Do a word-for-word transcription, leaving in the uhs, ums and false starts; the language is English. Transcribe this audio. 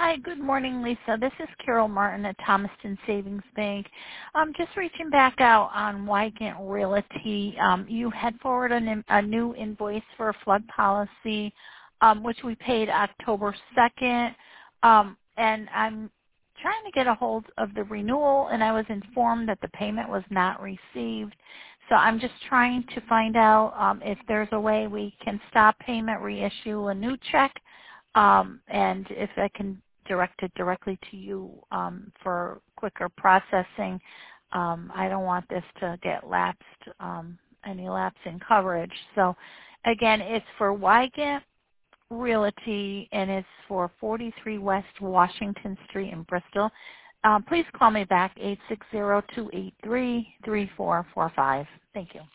Hi, good morning, Lisa. This is Carol Martin at Thomaston Savings Bank. Um, just reaching back out on Wygant Realty. Um, you had forwarded an, a new invoice for a flood policy, um, which we paid October second, um, and I'm trying to get a hold of the renewal, and I was informed that the payment was not received. So I'm just trying to find out um, if there's a way we can stop payment, reissue a new check, um, and if I can direct it directly to you um, for quicker processing. Um, I don't want this to get lapsed, um, any lapse in coverage. So again, it's for Wygant Realty, and it's for forty-three West Washington Street in Bristol. Um, please call me back, eight six zero, two eight three, three four four five. Thank you.